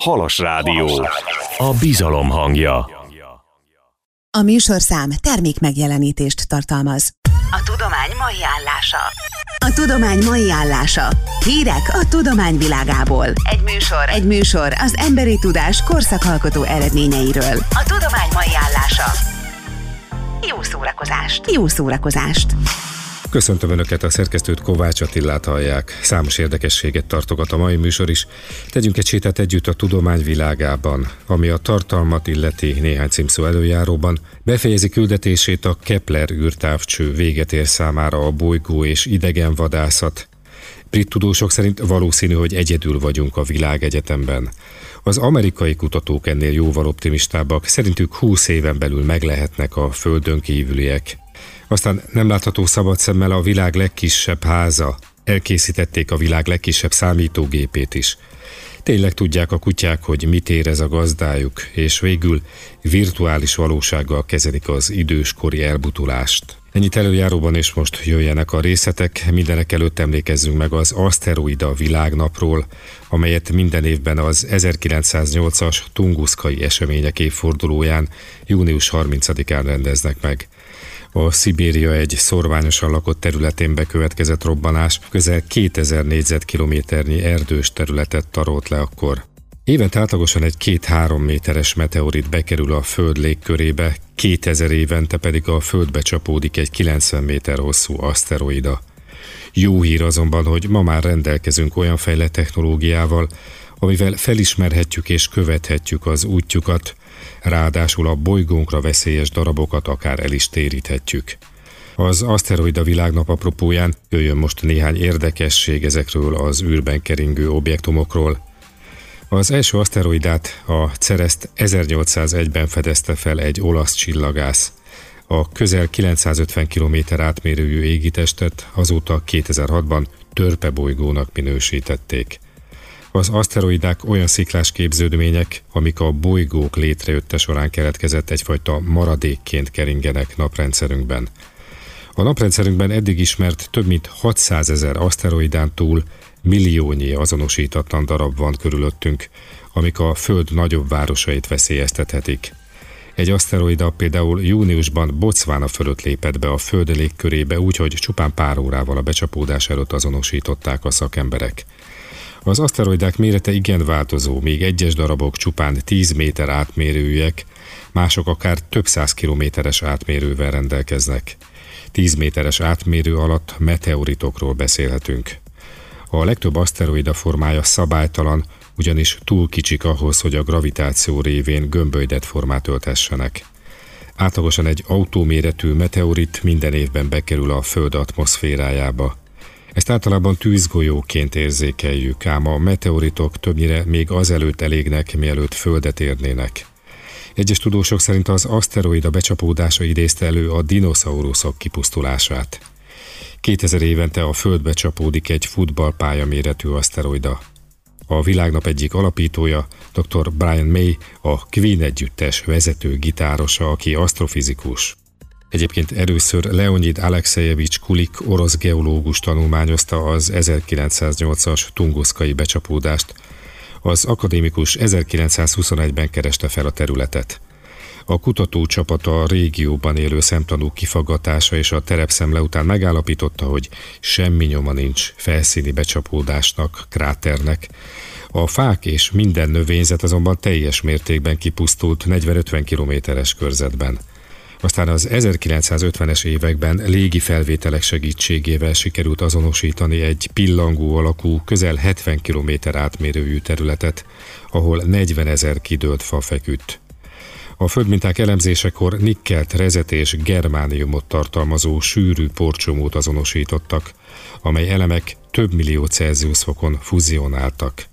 Halas Rádió, a bizalom hangja. A műsorszám termékmegjelenítést tartalmaz. A tudomány mai állása. A tudomány mai állása. Hírek a tudomány világából. Egy műsor az emberi tudás korszakalkotó eredményeiről. A tudomány mai állása. Jó szórakozást! Köszöntöm Önöket, a szerkesztőt, Kovács Attilát hallják. Számos érdekességet tartogat a mai műsor is. Tegyünk egy sétát együtt a tudomány világában, ami a tartalmat illeti néhány címszó előjáróban. Befejezi küldetését a Kepler űrtávcső, véget ér számára a bolygó és idegenvadászat. Brit tudósok szerint valószínű, hogy egyedül vagyunk a világegyetemben. Az amerikai kutatók ennél jóval optimistábbak, szerintük 20 éven belül meglehetnek a Földön kívüliek. Aztán nem látható szabad szemmel a világ legkisebb háza. Elkészítették a világ legkisebb számítógépét is. Tényleg tudják a kutyák, hogy mit érez a gazdájuk, és végül virtuális valósággal kezelik az időskori elbutulást. Ennyit előjáróban, és most jöjjenek a részletek. Mindenek előtt emlékezzünk meg az Aszteroida világnapról, amelyet minden évben az 1908-as tunguszkai események évfordulóján, június 30-án rendeznek meg. A Szibéria egy szorványosan lakott területén bekövetkezett robbanás közel 2000 négyzetkilométernyi erdős területet tarolt le akkor. Évente átlagosan egy 2-3 méteres meteorit bekerül a Föld légkörébe, 2000 évente pedig a Földbe csapódik egy 90 méter hosszú aszteroida. Jó hír azonban, hogy ma már rendelkezünk olyan fejlett technológiával, amivel felismerhetjük és követhetjük az útjukat, ráadásul a bolygónkra veszélyes darabokat akár el is téríthetjük. Az Aszteroida világnap apropóján jöjjön most néhány érdekesség ezekről az űrben keringő objektumokról. Az első aszteroidát, a Cereszt 1801-ben fedezte fel egy olasz csillagász. A közel 950 km átmérőjű égitestet azóta 2006-ban törpebolygónak minősítették. Az aszteroidák olyan sziklás képződmények, amik a bolygók létrejötte során keletkezett egyfajta maradékként keringenek naprendszerünkben. A naprendszerünkben eddig ismert több mint 600 000 aszteroidán túl milliónyi azonosítatlan darab van körülöttünk, amik a Föld nagyobb városait veszélyeztethetik. Egy aszteroida például júniusban Botswana fölött lépett be a Föld légkörébe úgy, hogy csupán pár órával a becsapódás előtt azonosították a szakemberek. Az aszteroidák mérete igen változó, még egyes darabok csupán 10 méter átmérőjűek, mások akár több 100 kilométeres átmérővel rendelkeznek. 10 méteres átmérő alatt meteoritokról beszélhetünk. A legtöbb aszteroida formája szabálytalan, ugyanis túl kicsik ahhoz, hogy a gravitáció révén gömbölyded formát öltessenek. Átlagosan egy autóméretű meteorit minden évben bekerül a Föld atmoszférájába. Ezt általában tűzgolyóként érzékeljük, ám a meteoritok többnyire még azelőtt elégnek, mielőtt Földet érnének. Egyes tudósok szerint az aszteroida becsapódása idézte elő a dinoszauruszok kipusztulását. 2000 évente a Földbe csapódik egy futballpálya méretű aszteroida. A világnap egyik alapítója, dr. Brian May, a Queen együttes vezető gitárosa, aki asztrofizikus. Egyébként először Leonid Alexejevics Kulik orosz geológus tanulmányozta az 1908-as tunguszkai becsapódást. Az akadémikus 1921-ben kereste fel a területet. A kutatócsapata a régióban élő szemtanúk kifaggatása és a terepszemle után megállapította, hogy semmi nyoma nincs felszíni becsapódásnak, kráternek. A fák és minden növényzet azonban teljes mértékben kipusztult 40-50 kilométeres körzetben. Aztán az 1950-es években légi felvételek segítségével sikerült azonosítani egy pillangó alakú, közel 70 km átmérőjű területet, ahol 40 000 kidőlt fa feküdt. A földminták elemzésekor nikkelt, rezet és germániumot tartalmazó sűrű porcsomót azonosítottak, amely elemek több millió Celsius fokon fuzionáltak.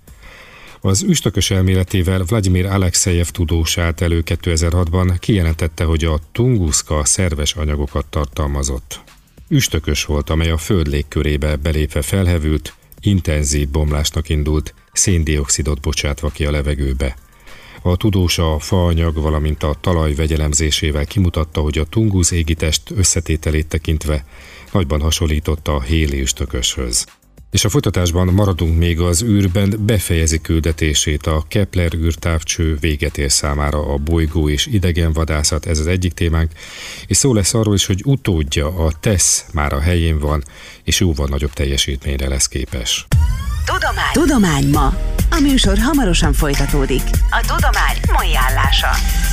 Az üstökös elméletével Vladimir Alexejev tudós állt elő 2006-ban, kijelentette, hogy a tunguszka szerves anyagokat tartalmazott. Üstökös volt, amely a Föld légkörébe belépve felhevült, intenzív bomlásnak indult, széndioxidot bocsátva ki a levegőbe. A tudós a faanyag, valamint a talaj vegyelemzésével kimutatta, hogy a tungusz égitest összetételét tekintve nagyban hasonlított a héli üstököshöz. És a folytatásban maradunk még az űrben, befejezi küldetését a Kepler űrtávcső, véget ér számára a bolygó és idegenvadászat, ez az egyik témánk, és szó lesz arról is, hogy utódja, a TESS már a helyén van, és jóval nagyobb teljesítményre lesz képes. Tudomány ma. A műsor hamarosan folytatódik. A tudomány mai állása.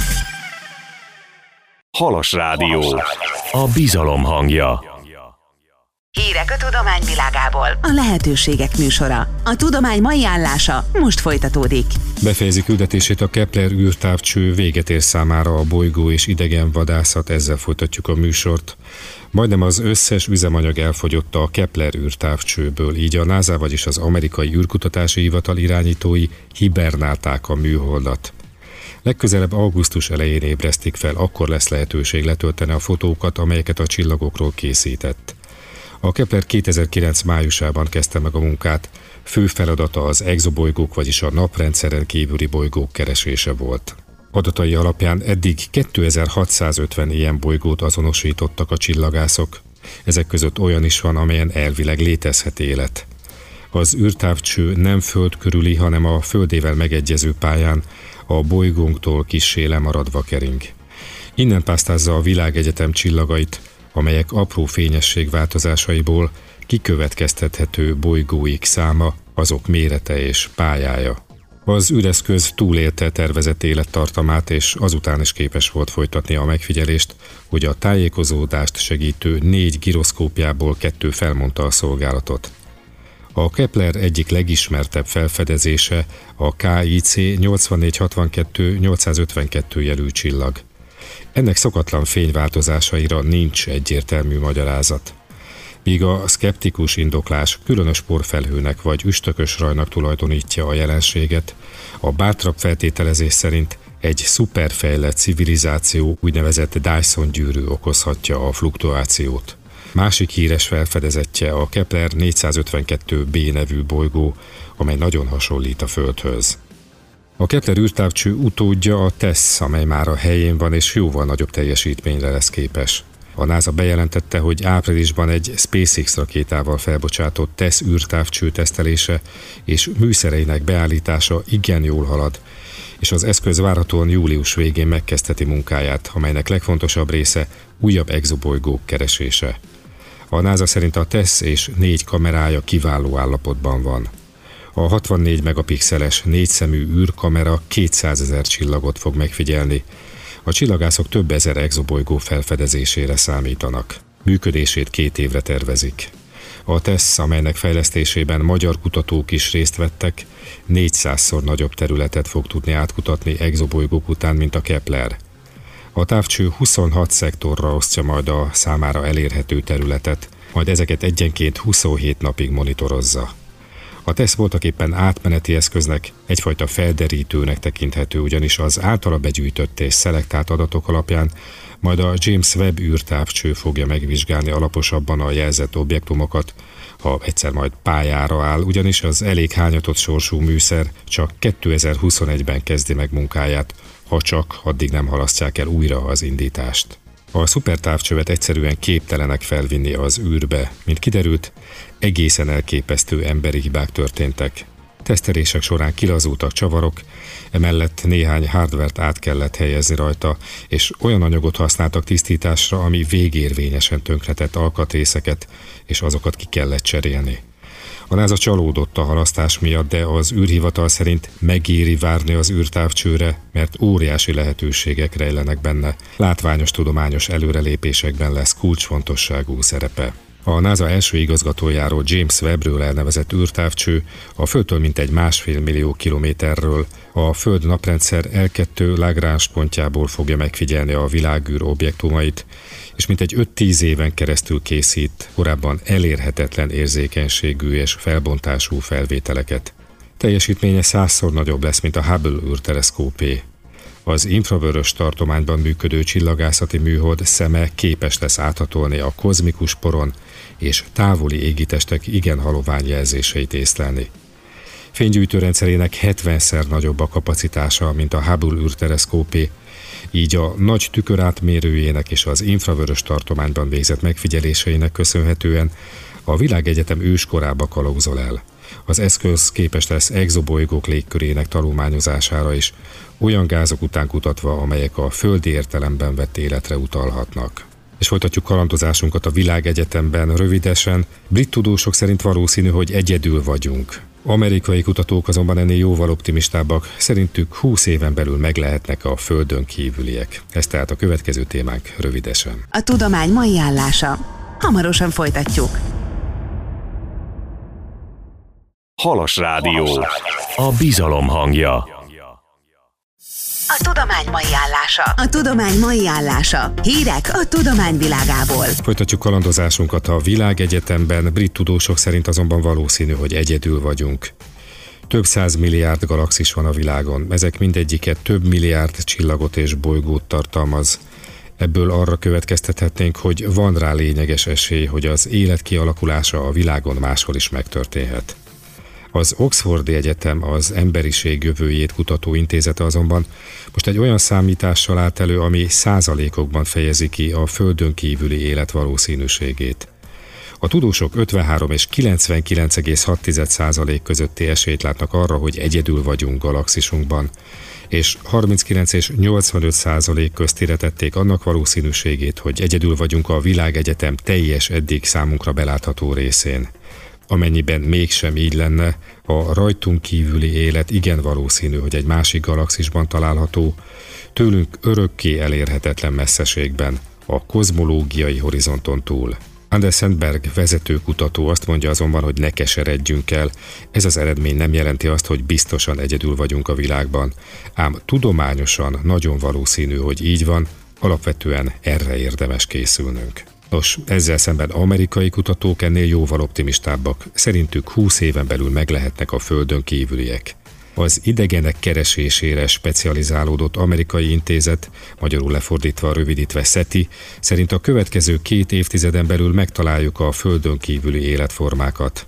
Halas Rádió. A bizalom hangja. Hírek a tudomány világából. A lehetőségek műsora. A tudomány mai állása most folytatódik. Befejezi küldetését a Kepler űrtávcső, véget ér számára a bolygó és idegenvadászat, ezzel folytatjuk a műsort. Majdnem az összes üzemanyag elfogyott a Kepler űrtávcsőből, így a NASA, vagyis az Amerikai űrkutatási hivatal irányítói hibernálták a műholdat. Legközelebb augusztus elején ébresztik fel, akkor lesz lehetőség letölteni a fotókat, amelyeket a csillagokról készített. A Kepler 2009 májusában kezdte meg a munkát, fő feladata az exobolygók, vagyis a naprendszeren kívüli bolygók keresése volt. Adatai alapján eddig 2650 ilyen bolygót azonosítottak a csillagászok, ezek között olyan is van, amelyen elvileg létezhet élet. Az űrtávcső nem föld körüli, hanem a földével megegyező pályán, a bolygónktól kissé lemaradva kering. Innen pásztázza a világegyetem csillagait, amelyek apró fényesség változásaiból kikövetkeztethető bolygóik száma, azok mérete és pályája. Az űreszköz túlélte tervezett élettartamát, és azután is képes volt folytatni a megfigyelést, hogy a tájékozódást segítő 4 giroszkópjából 2 felmondta a szolgálatot. A Kepler egyik legismertebb felfedezése a KIC 8462-852 jelű csillag. Ennek szokatlan fényváltozásaira nincs egyértelmű magyarázat. Míg a szkeptikus indoklás különös porfelhőnek vagy üstökös rajnak tulajdonítja a jelenséget, a bátrabb feltételezés szerint egy szuperfejlett civilizáció úgynevezett Dyson gyűrű okozhatja a fluktuációt. Másik híres felfedezettje a Kepler 452b nevű bolygó, amely nagyon hasonlít a Földhöz. A Kepler űrtávcső utódja a TESS, amely már a helyén van és jóval nagyobb teljesítményre lesz képes. A NASA bejelentette, hogy áprilisban egy SpaceX rakétával felbocsátott TESS űrtávcső tesztelése és műszereinek beállítása igen jól halad, és az eszköz várhatóan július végén megkezdheti munkáját, amelynek legfontosabb része újabb exobolygók keresése. A NASA szerint a TESS és 4 kamerája kiváló állapotban van. A 64 megapixeles 4-szemű űrkamera 200 000 csillagot fog megfigyelni. A csillagászok több ezer exobolygó felfedezésére számítanak. Működését 2 évre tervezik. A TESS, amelynek fejlesztésében magyar kutatók is részt vettek, 400-szor nagyobb területet fog tudni átkutatni exobolygók után, mint a Kepler. A távcső 26 szektorra osztja majd a számára elérhető területet, majd ezeket egyenként 27 napig monitorozza. A TESS voltaképpen átmeneti eszköznek, egyfajta felderítőnek tekinthető, ugyanis az általa begyűjtött és szelektált adatok alapján majd a James Webb űrtávcső fogja megvizsgálni alaposabban a jelzett objektumokat, ha egyszer majd pályára áll, ugyanis az elég hányatott sorsú műszer csak 2021-ben kezdi meg munkáját, ha csak addig nem halasztják el újra az indítást. A szupertávcsövet egyszerűen képtelenek felvinni az űrbe. Mint kiderült, egészen elképesztő emberi hibák történtek. Tesztelések során kilazultak csavarok, emellett néhány hardvert át kellett helyezni rajta, és olyan anyagot használtak tisztításra, ami végérvényesen tönkretett alkatrészeket, és azokat ki kellett cserélni. A NASA csalódott a halasztás miatt, de az űrhivatal szerint megéri várni az űrtávcsőre, mert óriási lehetőségek rejlenek benne. Látványos tudományos előrelépésekben lesz kulcsfontosságú szerepe. A NASA első igazgatójáról, James Webbről elnevezett űrtávcső a Földtől mintegy 1,5 millió kilométerről a Föld naprendszer L2 Lagrange pontjából fogja megfigyelni a világűr objektumait, és mintegy 5-10 éven keresztül készít korábban elérhetetlen érzékenységű és felbontású felvételeket. Teljesítménye 100-szor nagyobb lesz, mint a Hubble űrteleszkópé. Az infravörös tartományban működő csillagászati műhold szeme képes lesz áthatolni a kozmikus poron és távoli égitestek igen halovány jelzéseit észlelni. Fénygyűjtőrendszerének 70-szer nagyobb a kapacitása, mint a Hubble űrteleszkópé, így a nagy tükörátmérőjének és az infravörös tartományban végzett megfigyeléseinek köszönhetően A világegyetem őskorába kalauzol el. Az eszköz képes lesz exobolygók légkörének tanulmányozására is, olyan gázok után kutatva, amelyek a földi értelemben vett életre utalhatnak. És folytatjuk kalandozásunkat a világegyetemben rövidesen. Brit tudósok szerint valószínű, hogy egyedül vagyunk. Amerikai kutatók azonban ennél jóval optimistábbak, szerintük 20 éven belül meg lehetnek a Földön kívüliek. Ez tehát a következő témánk rövidesen. A tudomány mai állása. Hamarosan folytatjuk. Halas Rádió. A bizalom hangja. A tudomány mai állása. A tudomány mai állása. Hírek a tudomány világából. Folytatjuk kalandozásunkat a világegyetemben, brit tudósok szerint azonban valószínű, hogy egyedül vagyunk. Több 100 milliárd galaxis van a világon, ezek mindegyike több milliárd csillagot és bolygót tartalmaz. Ebből arra következtethetnénk, hogy van rá lényeges esély, hogy az élet kialakulása a világon máshol is megtörténhet. Az Oxfordi Egyetem, az Emberiség Jövőjét Kutató Intézete azonban most egy olyan számítással állt elő, ami százalékokban fejezi ki a Földön kívüli élet valószínűségét. A tudósok 53 és 99,6% közötti esélyt látnak arra, hogy egyedül vagyunk galaxisunkban, és 39 és 85% köztére tették annak valószínűségét, hogy egyedül vagyunk a világegyetem teljes eddig számunkra belátható részén. Amennyiben mégsem így lenne, a rajtunk kívüli élet igen valószínű, hogy egy másik galaxisban található, tőlünk örökké elérhetetlen messzeségben, a kozmológiai horizonton túl. Anders Sandberg vezető kutató azt mondja azonban, hogy ne keseredjünk el, ez az eredmény nem jelenti azt, hogy biztosan egyedül vagyunk a világban, ám tudományosan nagyon valószínű, hogy így van, alapvetően erre érdemes készülnünk. Nos, ezzel szemben amerikai kutatók ennél jóval optimistábbak, szerintük 20 éven belül meg lehetnek a Földön kívüliek. Az idegenek keresésére specializálódott amerikai intézet, magyarul lefordítva rövidítve SETI, szerint a következő 2 évtizeden belül megtaláljuk a Földön kívüli életformákat.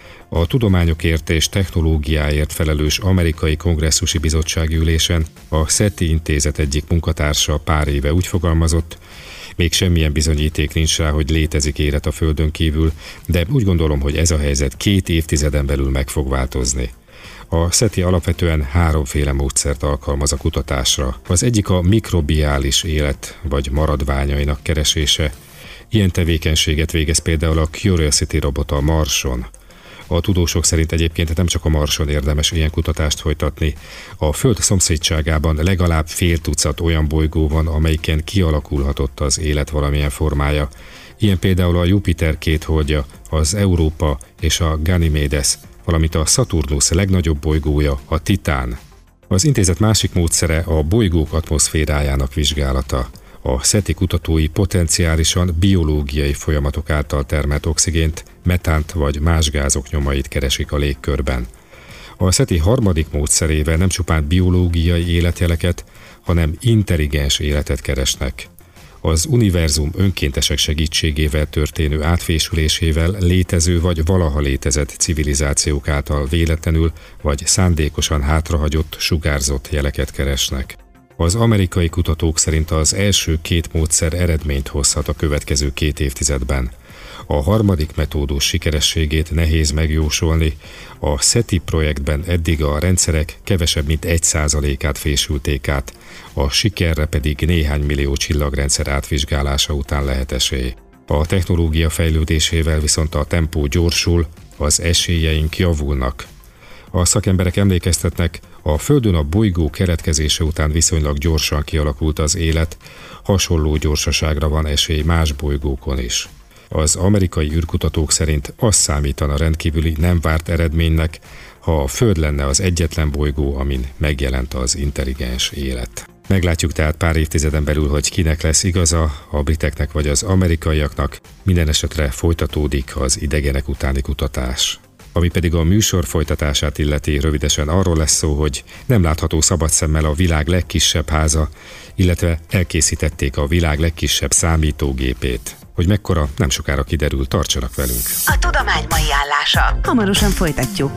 A tudományokért és technológiáért felelős amerikai kongresszusi bizottsági ülésen a SETI intézet egyik munkatársa pár éve úgy fogalmazott, még semmilyen bizonyíték nincs rá, hogy létezik élet a Földön kívül, de úgy gondolom, hogy ez a helyzet 2 évtizeden belül meg fog változni. A SETI alapvetően 3 módszert alkalmaz a kutatásra. Az egyik a mikrobiális élet vagy maradványainak keresése. Ilyen tevékenységet végez például a Curiosity robot a Marson. A tudósok szerint egyébként nem csak a Marson érdemes ilyen kutatást folytatni. A Föld szomszédságában legalább fél tucat olyan bolygó van, amelyiken kialakulhatott az élet valamilyen formája. Ilyen például a Jupiter 2 holdja, az Európa és a Ganymedes, valamint a Szaturnusz legnagyobb bolygója, a Titán. Az intézet másik módszere a bolygók atmoszférájának vizsgálata. A SETI kutatói potenciálisan biológiai folyamatok által termelt oxigént, metánt vagy más gázok nyomait keresik a légkörben. A SETI harmadik módszerével nem csupán biológiai életjeleket, hanem intelligens életet keresnek. Az univerzum önkéntesek segítségével történő átfésülésével létező vagy valaha létezett civilizációk által véletlenül vagy szándékosan hátrahagyott, sugárzott jeleket keresnek. Az amerikai kutatók szerint az első 2 módszer eredményt hozhat a következő 2 évtizedben. A harmadik metódus sikerességét nehéz megjósolni, a SETI projektben eddig a rendszerek kevesebb mint 1%-át fésülték át, a sikerre pedig néhány millió csillagrendszer átvizsgálása után lehet esély. A technológia fejlődésével viszont a tempó gyorsul, az esélyeink javulnak. A szakemberek emlékeztetnek, a Földön a bolygó keletkezése után viszonylag gyorsan kialakult az élet, hasonló gyorsaságra van esély más bolygókon is. Az amerikai űrkutatók szerint az számítana rendkívüli nem várt eredménynek, ha a Föld lenne az egyetlen bolygó, amin megjelent az intelligens élet. Meglátjuk tehát pár évtizeden belül, hogy kinek lesz igaza, a briteknek vagy az amerikaiaknak, minden esetre folytatódik az idegenek utáni kutatás. Ami pedig a műsor folytatását illeti, rövidesen arról lesz szó, hogy nem látható szabad szemmel a világ legkisebb háza, illetve elkészítették a világ legkisebb számítógépét. Hogy mekkora, nem sokára kiderül, tartsanak velünk. A tudomány mai állása. Hamarosan folytatjuk.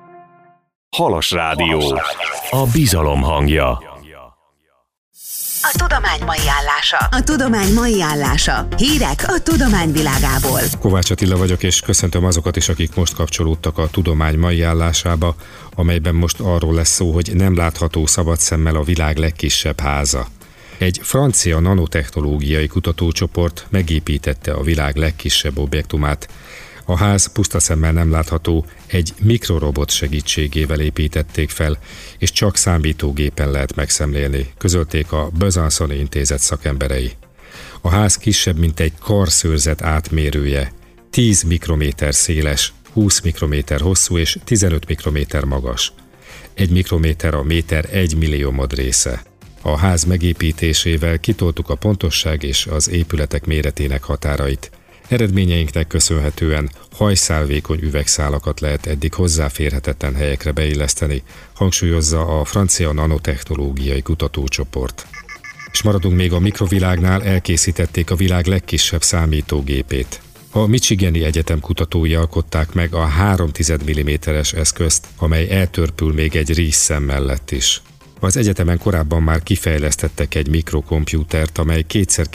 Halas Rádió. A bizalom hangja. A A tudomány mai állása. A tudomány mai állása. Hírek a tudomány világából. Kovács Attila vagyok, és köszöntöm azokat is, akik most kapcsolódtak a tudomány mai állásába, amelyben most arról lesz szó, hogy nem látható szabad szemmel a világ legkisebb háza. Egy francia nanotechnológiai kutatócsoport megépítette a világ legkisebb objektumát. A ház puszta szemmel nem látható, egy mikrorobot segítségével építették fel, és csak számítógépen lehet megszemlélni, közölték a Besançoni intézet szakemberei. A ház kisebb, mint egy karszőrzet átmérője, 10 mikrométer széles, 20 mikrométer hosszú és 15 mikrométer magas. 1 mikrométer a méter 1 milliómod része. A ház megépítésével kitoltuk a pontosság és az épületek méretének határait. Eredményeinknek köszönhetően hajszálvékony üvegszálakat lehet eddig hozzáférhetetlen helyekre beilleszteni, hangsúlyozza a francia nanotechnológiai kutatócsoport. És maradunk még a mikrovilágnál, elkészítették a világ legkisebb számítógépét. A Michigani Egyetem kutatói alkották meg a 3,1 mm-es eszközt, amely eltörpül még egy rízszem mellett is. Az egyetemen korábban már kifejlesztettek egy mikrokompjútert, amely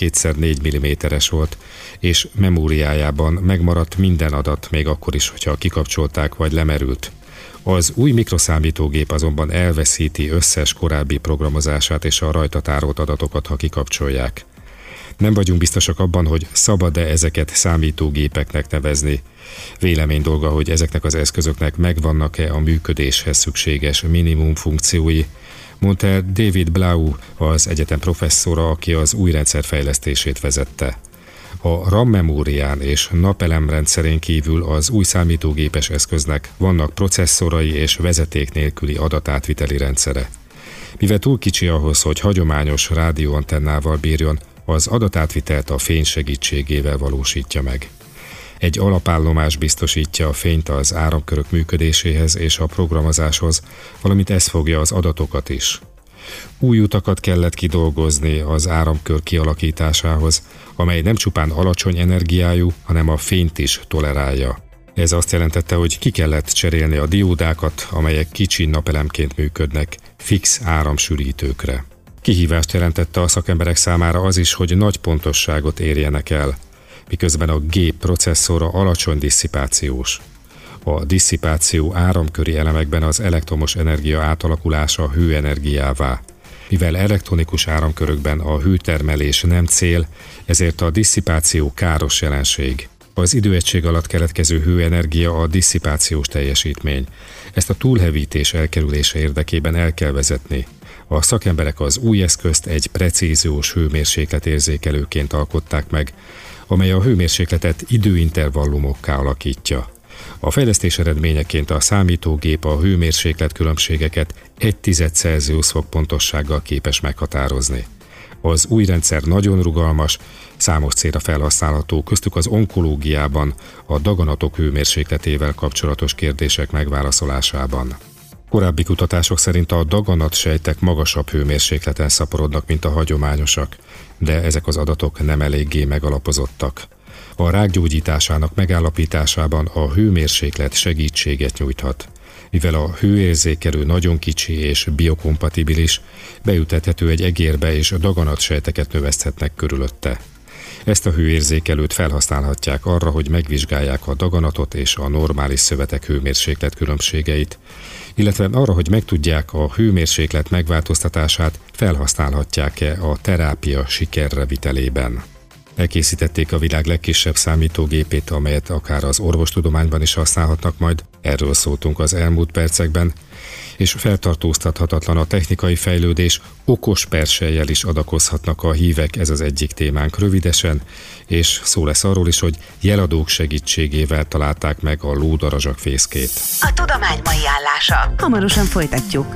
2x4 mm-es volt, és memóriájában megmaradt minden adat, még akkor is, hogyha kikapcsolták vagy lemerült. Az új mikroszámítógép azonban elveszíti összes korábbi programozását és a rajta tárolt adatokat, ha kikapcsolják. Nem vagyunk biztosak abban, hogy szabad-e ezeket számítógépeknek nevezni. Vélemény dolga, hogy ezeknek az eszközöknek megvannak-e a működéshez szükséges minimum funkciói, mondta David Blau, az egyetem professzora, aki az új rendszer fejlesztését vezette. A RAM memórián és napelemrendszerén kívül az új számítógépes eszköznek vannak processzorai és vezeték nélküli adatátviteli rendszere. Mivel túl kicsi ahhoz, hogy hagyományos rádióantennával bírjon, az adatátvitelt a fény segítségével valósítja meg. Egy alapállomás biztosítja a fényt az áramkörök működéséhez és a programozáshoz, valamint ez fogja az adatokat is. Új utakat kellett kidolgozni az áramkör kialakításához, amely nem csupán alacsony energiájú, hanem a fényt is tolerálja. Ez azt jelentette, hogy ki kellett cserélni a diódákat, amelyek kicsi napelemként működnek, fix áramsűrítőkre. Kihívást jelentette a szakemberek számára az is, hogy nagy pontosságot érjenek el, miközben a gép processzora alacsony disszipációs. A disszipáció áramköri elemekben az elektromos energia átalakulása hőenergiává. Mivel elektronikus áramkörökben a hőtermelés nem cél, ezért a disszipáció káros jelenség. Az időegység alatt keletkező hőenergia a disszipációs teljesítmény. Ezt a túlhevítés elkerülése érdekében el kell vezetni. A szakemberek az új eszközt egy precíziós hőmérsékletérzékelőként alkották meg, amely a hőmérsékletet időintervallumokká alakítja. A fejlesztés eredményeként a számítógép a hőmérséklet különbségeket 1/10 Celsius fok pontossággal képes meghatározni. Az új rendszer nagyon rugalmas, számos célra felhasználható, köztük az onkológiában, a daganatok hőmérsékletével kapcsolatos kérdések megválaszolásában. Korábbi kutatások szerint a daganatsejtek magasabb hőmérsékleten szaporodnak, mint a hagyományosak, de ezek az adatok nem eléggé megalapozottak. A rák gyógyításának megállapításában a hőmérséklet segítséget nyújthat. Mivel a hőérzékelő nagyon kicsi és biokompatibilis, beültethető egy egérbe és daganatsejteket növeszthetnek körülötte. Ezt a hőérzékelőt felhasználhatják arra, hogy megvizsgálják a daganatot és a normális szövetek hőmérséklet különbségeit, illetve arra, hogy megtudják a hőmérséklet megváltoztatását, felhasználhatják-e a terápia sikerre vitelében. Elkészítették a világ legkisebb számítógépét, amelyet akár az orvostudományban is használhatnak majd, erről szóltunk az elmúlt percekben, és feltartóztathatatlan a technikai fejlődés, okos persejjel is adakozhatnak a hívek, ez az egyik témánk rövidesen, és szó lesz arról is, hogy jeladók segítségével találták meg a lódarazsak fészkét. A tudomány mai állása. Hamarosan folytatjuk.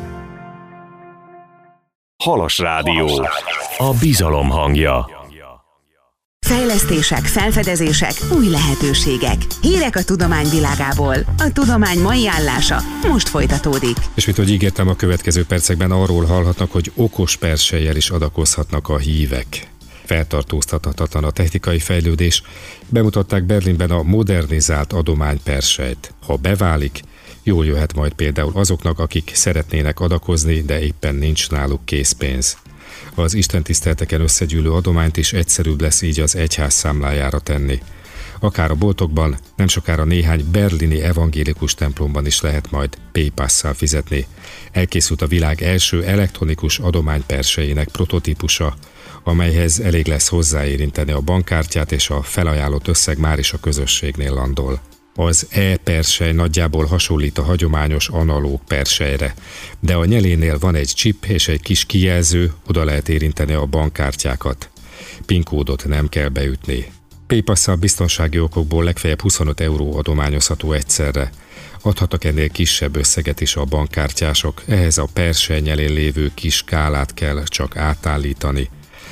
Halas Rádió. A bizalom hangja. Fejlesztések, felfedezések, új lehetőségek. Hírek a tudomány világából. A tudomány mai állása most folytatódik. És mint hogy ígértem, a következő percekben arról hallhatnak, hogy okos persejjel is adakozhatnak a hívek. Feltartóztathatatlan a technikai fejlődés. Bemutatták Berlinben a modernizált adománypersejt. Ha beválik, jól jöhet majd például azoknak, akik szeretnének adakozni, de éppen nincs náluk készpénz. Az istentiszteleteken összegyűlő adományt is egyszerűbb lesz így az egyház számlájára tenni. Akár a boltokban, nem sokára néhány berlini evangélikus templomban is lehet majd PayPass-szal fizetni. Elkészült a világ első elektronikus adománypersejének prototípusa, amelyhez elég lesz hozzáérinteni a bankkártyát, és a felajánlott összeg már is a közösségnél landol. Az e-persely nagyjából hasonlít a hagyományos analóg perselyre, de a nyelénél van egy chip és egy kis kijelző, oda lehet érinteni a bankkártyákat. PIN kódot nem kell beütni. PayPass-szal biztonsági okokból legfeljebb 25 euró adományozható egyszerre. Adhatnak ennél kisebb összeget is a bankkártyások, ehhez a persely nyelén lévő kis skálát kell csak átállítani.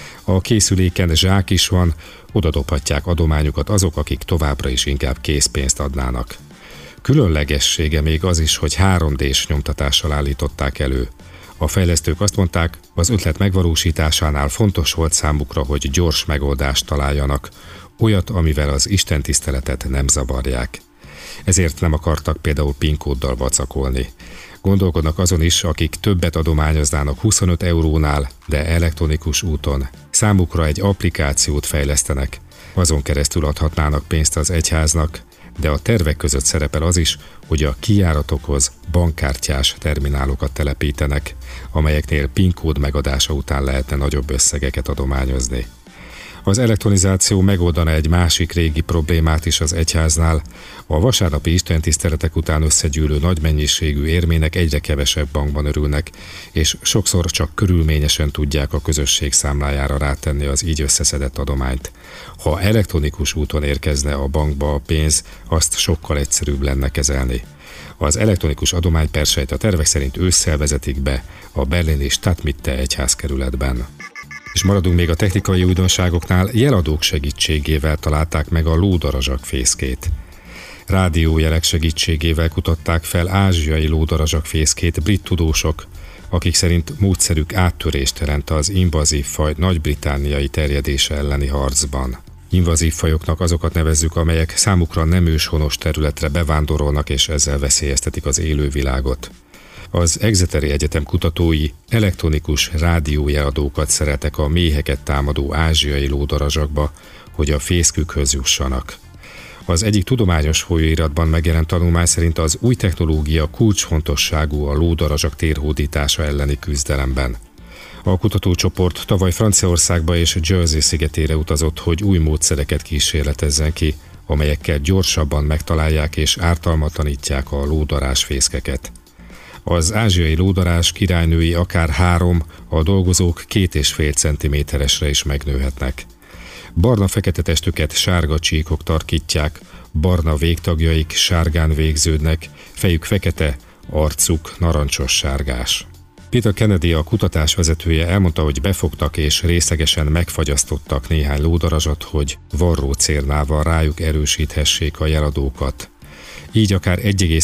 A készüléken zsák is van, oda dobhatják adományukat azok, akik továbbra is inkább készpénzt adnának. Különlegessége még az is, hogy 3D-s nyomtatással állították elő. A fejlesztők azt mondták, az ötlet megvalósításánál fontos volt számukra, hogy gyors megoldást találjanak, olyat, amivel az istentiszteletet nem zavarják. Ezért nem akartak például PIN kóddal vacakolni. Gondolkodnak azon is, akik többet adományoznának 25 eurónál, de elektronikus úton. Számukra egy applikációt fejlesztenek, azon keresztül adhatnának pénzt az egyháznak, de a tervek között szerepel az is, hogy a kijáratokhoz bankkártyás terminálokat telepítenek, amelyeknél PIN kód megadása után lehetne nagyobb összegeket adományozni. Az elektronizáció megoldana egy másik régi problémát is az egyháznál. A vasárnapi istentiszteletek után összegyűlő nagy mennyiségű érmének egyre kevesebb bankban örülnek, és sokszor csak körülményesen tudják a közösség számlájára rátenni az így összeszedett adományt. Ha elektronikus úton érkezne a bankba a pénz, azt sokkal egyszerűbb lenne kezelni. Az elektronikus adományperselyt a tervek szerint ősszel vezetik be a berlini Stadtmitte egyházkerületben. És maradunk még a technikai újdonságoknál, jeladók segítségével találták meg a lódarazsak fészkét. Rádiójelek segítségével kutatták fel ázsiai lódarazsak fészkét brit tudósok, akik szerint módszerük áttörést jelent az invazív faj nagy-britanniai terjedése elleni harcban. Invazív fajoknak azokat nevezzük, amelyek számukra nem őshonos területre bevándorolnak és ezzel veszélyeztetik az élővilágot. Az Exeteri Egyetem kutatói elektronikus rádiójeladókat szereltek a méheket támadó ázsiai lódarazsakba, hogy a fészkükhöz jussanak. Az egyik tudományos folyóiratban megjelent tanulmány szerint az új technológia kulcsfontosságú a lódarazsak térhódítása elleni küzdelemben. A kutatócsoport tavaly Franciaországba és Jersey szigetére utazott, hogy új módszereket kísérletezzen ki, amelyekkel gyorsabban megtalálják és ártalmatlanítják a lódarásfészkeket. Az ázsiai lódarás királynői akár 3, a dolgozók 2,5 cm-esre is megnőhetnek. Barna-fekete testüket sárga csíkok tarkítják, barna végtagjaik sárgán végződnek, fejük fekete, arcuk narancsos-sárgás. Peter Kennedy, a kutatás vezetője elmondta, hogy befogtak és részlegesen megfagyasztottak néhány lódarazsat, hogy varrócérnával rájuk erősíthessék a jeladókat. Így akár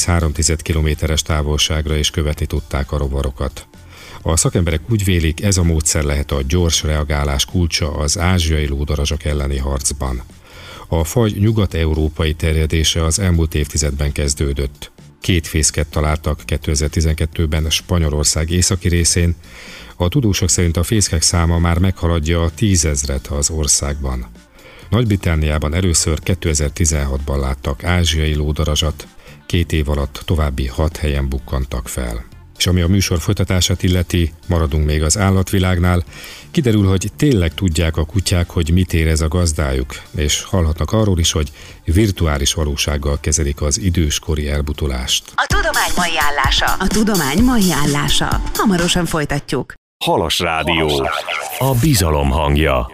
1,3 kilométeres távolságra is követni tudták a rovarokat. A szakemberek úgy vélik, ez a módszer lehet a gyors reagálás kulcsa az ázsiai lódarazsak elleni harcban. A faj nyugat-európai terjedése az elmúlt évtizedben kezdődött. 2 fészket találtak 2012-ben Spanyolország északi részén. A tudósok szerint a fészkek száma már meghaladja a 10 000-et az országban. Nagy-Britanniában először 2016-ban láttak ázsiai lódarazsat, 2 év alatt további 6 helyen bukkantak fel. És ami a műsor folytatását illeti, maradunk még az állatvilágnál, kiderül, hogy tényleg tudják a kutyák, hogy mit érez a gazdájuk, és hallhatnak arról is, hogy virtuális valósággal kezelik az időskori elbutulást. A tudomány mai állása. A tudomány mai állása. Hamarosan folytatjuk. Halas Rádió. A bizalom hangja.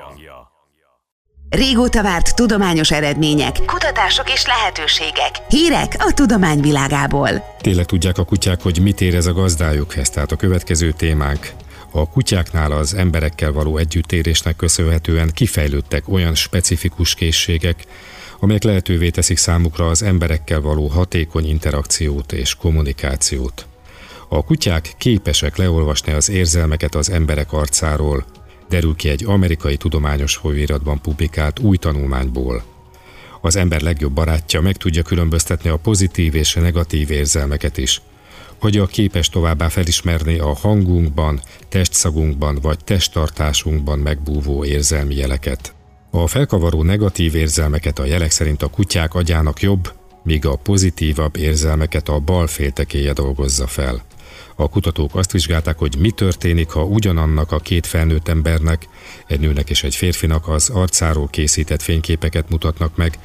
Régóta várt tudományos eredmények, Kutatások és lehetőségek. hírek a tudomány világából. Tényleg tudják a kutyák, hogy mit érez a gazdájuk, ez tehát a következő témánk. A kutyáknál az emberekkel való együttélésnek köszönhetően kifejlődtek olyan specifikus készségek, amelyek lehetővé teszik számukra az emberekkel való hatékony interakciót és kommunikációt. A kutyák képesek leolvasni az érzelmeket az emberek arcáról, derül ki egy amerikai tudományos folyóiratban publikált új tanulmányból. Az ember legjobb barátja meg tudja különböztetni a pozitív és negatív érzelmeket is. hogy képes továbbá felismerni a hangunkban, testszagunkban vagy testtartásunkban megbúvó érzelmi jeleket. A felkavaró negatív érzelmeket a jelek szerint a kutyák agyának jobb, míg a pozitívabb érzelmeket a bal féltekéje dolgozza fel. A kutatók azt vizsgálták, hogy mi történik, ha ugyanannak a két felnőtt embernek, egy nőnek és egy férfinak az arcáról készített fényképeket mutatnak meg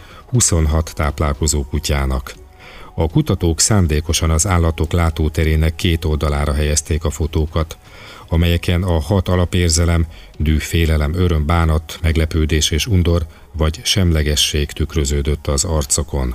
26 táplálkozó kutyának. A kutatók szándékosan az állatok látóterének két oldalára helyezték a fotókat, amelyeken a 6 alapérzelem, düh, félelem, öröm, bánat, meglepődés és undor vagy semlegesség tükröződött az arcokon.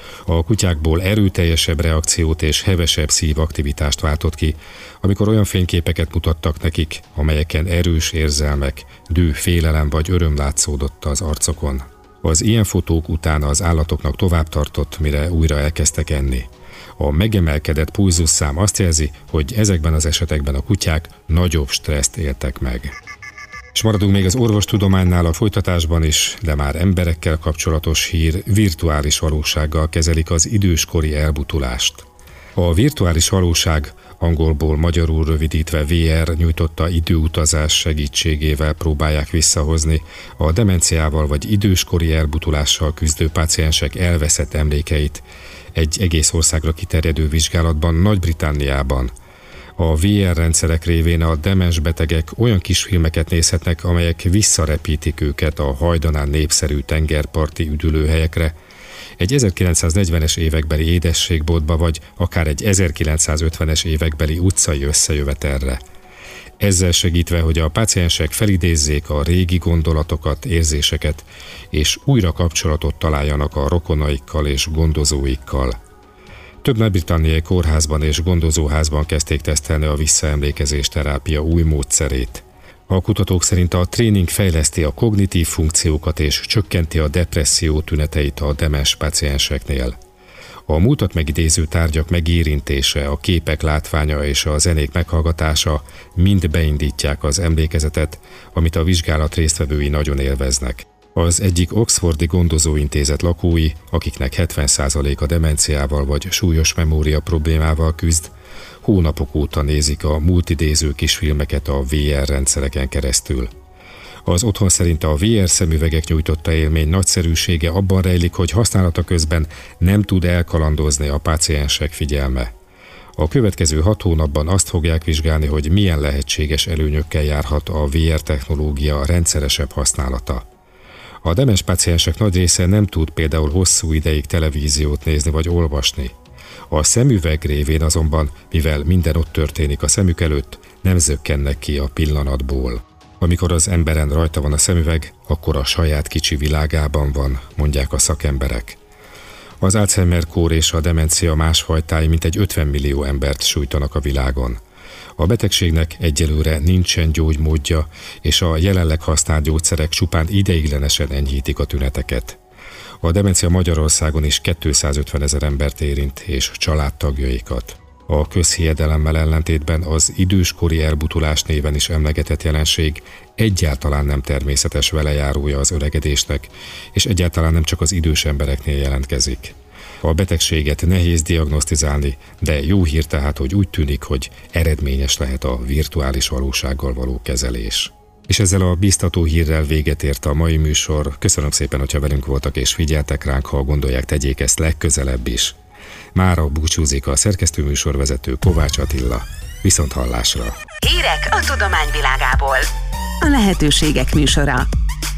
A kutyákból erőteljesebb reakciót és hevesebb szívaktivitást váltott ki, amikor olyan fényképeket mutattak nekik, amelyeken erős érzelmek, düh, félelem vagy öröm látszódott az arcokon. Az ilyen fotók után az állatoknak tovább tartott, mire újra elkezdtek enni. A megemelkedett pulzusszám azt jelzi, hogy ezekben az esetekben a kutyák nagyobb stresszt éltek meg. És maradunk még az orvostudománynál a folytatásban is, de már emberekkel kapcsolatos hír, virtuális valósággal kezelik az időskori elbutulást. A virtuális valóság, angolból magyarul rövidítve VR nyújtotta időutazás segítségével próbálják visszahozni a demenciával vagy időskori elbutulással küzdő páciensek elveszett emlékeit egy egész országra kiterjedő vizsgálatban Nagy-Britanniában. A VR rendszerek révén a demens betegek olyan kisfilmeket nézhetnek, amelyek visszarepítik őket a hajdanán népszerű tengerparti üdülőhelyekre, egy 1940-es évekbeli édességboltba vagy akár egy 1950-es évekbeli utcai összejövetelre. Ezzel segítve, hogy a páciensek felidézzék a régi gondolatokat, érzéseket, és újra kapcsolatot találjanak a rokonaikkal és gondozóikkal. Több nagy-britanniai kórházban és gondozóházban kezdték tesztelni a visszaemlékezés terápia új módszerét. A kutatók szerint a tréning fejleszti a kognitív funkciókat és csökkenti a depresszió tüneteit a demens pácienseknél. A múltat megidéző tárgyak megérintése, a képek látványa és a zenék meghallgatása mind beindítják az emlékezetet, amit a vizsgálat résztvevői nagyon élveznek. Az egyik oxfordi gondozóintézet lakói, akiknek 70%-a demenciával vagy súlyos memória problémával küzd, hónapok óta nézik a múltidéző kisfilmeket a VR rendszereken keresztül. Az otthon szerint a VR szemüvegek nyújtotta élmény nagyszerűsége abban rejlik, hogy használata közben nem tud elkalandozni a páciensek figyelme. A következő 6 hónapban azt fogják vizsgálni, hogy milyen lehetséges előnyökkel járhat a VR technológia rendszeresebb használata. A demens páciensek nagy része nem tud például hosszú ideig televíziót nézni vagy olvasni. A szemüveg révén azonban, mivel minden ott történik a szemük előtt, nem zökkennek ki a pillanatból. Amikor az emberen rajta van a szemüveg, akkor a saját kicsi világában van, mondják a szakemberek. Az Alzheimer-kór és a demencia másfajtái mintegy 50 millió embert sújtanak a világon. A betegségnek egyelőre nincsen gyógymódja, és a jelenleg használt gyógyszerek csupán ideiglenesen enyhítik a tüneteket. A demencia Magyarországon is 250 000 embert érint, és családtagjaikat. A közhiedelemmel ellentétben az időskori elbutulás néven is emlegetett jelenség egyáltalán nem természetes velejárója az öregedésnek, és egyáltalán nem csak az idős embereknél jelentkezik. A betegséget nehéz diagnosztizálni, de jó hír tehát, hogy úgy tűnik, hogy eredményes lehet a virtuális valósággal való kezelés. És ezzel a biztató hírrel véget ért a mai műsor. Köszönöm szépen, hogyha velünk voltak és figyeltek ránk, ha gondolják, tegyék ezt legközelebb is. Mára búcsúzik a szerkesztőműsorvezető Kovács Attila. Viszonthallásra! Hírek a tudomány világából. A lehetőségek műsora.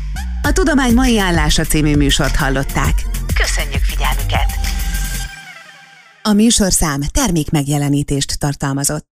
A Tudomány mai állása című műsort hallották. Köszönjük figyelmüket! A műsorszám termék megjelenítést tartalmazott.